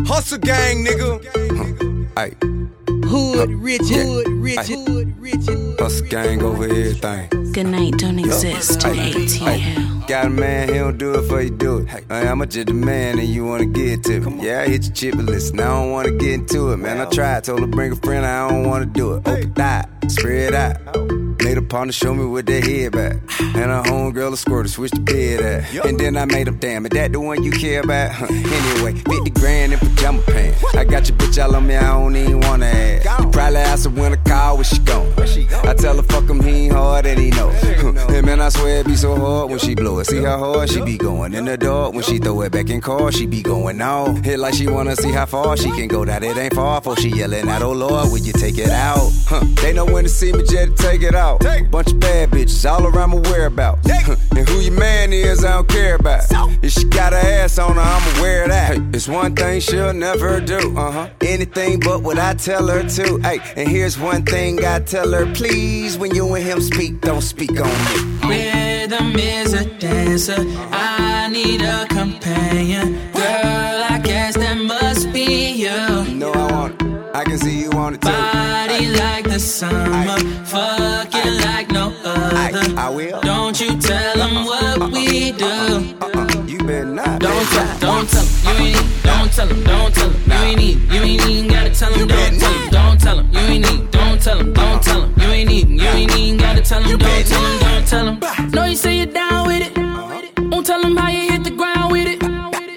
Hustle gang, nigga. Ay. Hood, rich, hood, rich, hood, rich. Hustle gang over everything. Good night don't exist in ATL. Got a man, he don't do it for you do it. I'm just a man and you wanna get to me. Yeah, I hit your chip, but listen, I don't wanna get into it, man. I tried, told her bring a friend, I don't wanna do it. Open thigh, spread out. Made a partner show me what they head back. And a homegirl a squirter, switch the bed at. And then I made up, damn, is that the one you care about? Anyway, 50 grand in pajama pants. I got your bitch all on me, I don't even wanna ask. You probably ask her when I call, where she gone? I tell her fuck him, he ain't hard and he know. And man, I swear it be so hard when she blow it. See how hard she be going in the door. When she throw it back in car, she be going on. Hit like she wanna see how far she can go. That it ain't far for she yelling out, oh Lord, will you take it out? They know when to see me, just take it out. Bunch of bad bitches all around my whereabouts. And who your man is, I don't care about. If she got her ass on her, I'ma wear that. It's one thing she'll never do. Anything but what I tell her to. And here's one thing I tell her, please, when you and him speak, don't speak on me. Rhythm is a dancer, I need a companion. Girl, I guess that must be you. No, I want it. I can see you want it too. Body like the summer, fucking like no other. I will. Don't you tell them what we do. You better not. Don't tell them, you ain't need. Don't tell them, you ain't need. You ain't even gotta tell them, don't tell them, you ain't need. Don't tell them, you ain't need. You ain't even gotta tell them, don't tell them. No, you say you're down with it. Won't tell them how you hit the ground with it.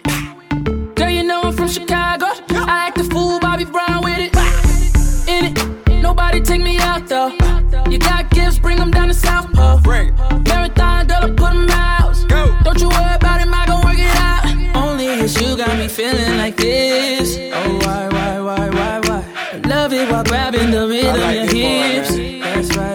Girl, you know I'm from Chicago. I act a fool, Bobby Brown with it. In it, nobody take me out though. You got gifts, bring them down to South Pole. Marathon, girl, I put them out. Don't you worry about him, I gon' work it out. Only it's you got me feeling like this. Oh, why? I love it while grabbing the rhythm of your hips. That's right.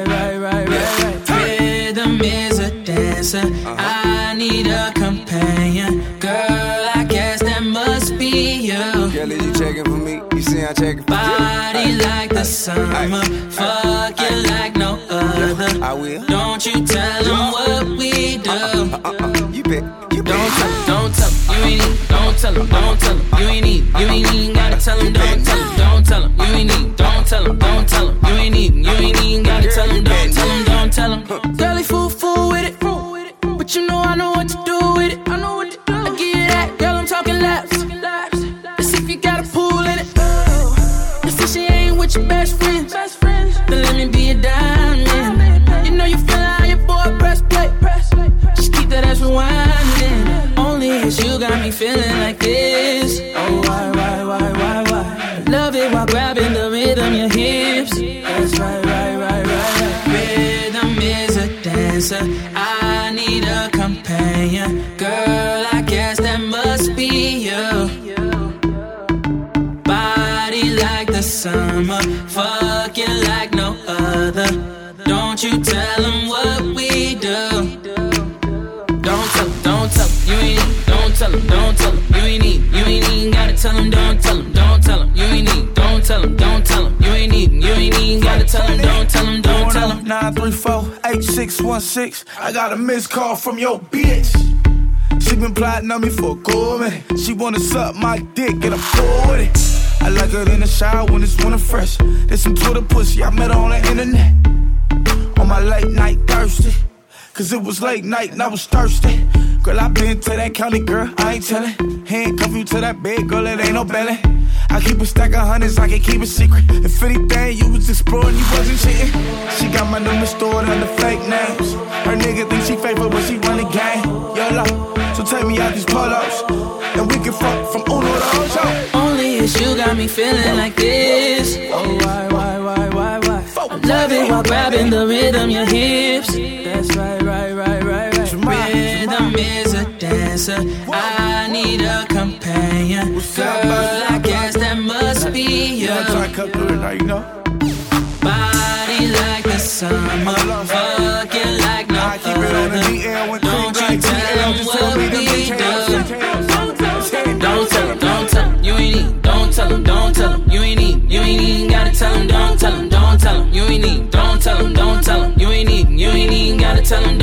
Rhythm is a dancer, I need a companion. Girl, I guess that must be you. Girl, is you checking for me? You see I'm checking for you? Body like the summer, fucking like no other. I will. Don't you tell them what we do. You bet. Don't tell them, you ain't need. Don't tell them, you ain't need. You ain't even gotta tell them, don't tell them, you ain't need. Don't tell them, you ain't need. You ain't even gotta tell them, don't tell them. Girlie fool with it, but you know I know what to do with it. I give you that, girl, I'm talking laps. Let's see if you got a pool in it. Let's see she ain't with your best friends. Then let me be a diamond. You know you feel how your boy press play. Just keep that ass rewinding. Only it's you got me feeling like this. Oh, why? Love it while grabbing the rhythm, your hips. That's right. Rhythm is a dancer, I need a companion. Girl, I guess that must be you. Body like the summer, fucking like no other. Don't you tell them what we do. Don't tell them, you ain't need. Don't tell them, you ain't need. You ain't even gotta tell them, don't tell them, you ain't need. Don't tell them, you ain't need. You ain't even gotta tell them, don't tell them. 934-8616. I got a missed call from your bitch. She been plotting on me for a cool minute. She wanna suck my dick, get a pull with it. I like her in the shower when it's winter fresh. There's some Twitter pussy, I met her on the internet. On my late night thirsty. Cause it was late night and I was thirsty. Girl, I been to that county, girl, I ain't tellin'. Handcuff you to that bed, girl, it ain't no belly. I keep a stack of hundreds, I can keep it secret. If anything, you was exploring, you wasn't cheating. She got my number stored under fake names. Her nigga think she faithful, but she run the game. YOLO, so take me out these polos, and we can fuck from Uno to Ocho. Only it's you got me feeling like this. Oh, why? I love it while grabbing the rhythm, your hips. That's right. Rhythm is a dancer, I need a companion. Girl, I guess that must be you. Body like the summer, fucking like no other. Don't you tell them what we do. Don't tell them, you ain't need. Don't tell them, you ain't need. You ain't even gotta tell them, don't tell them, you ain't need. Don't tell them, you ain't need. You ain't even gotta tell them.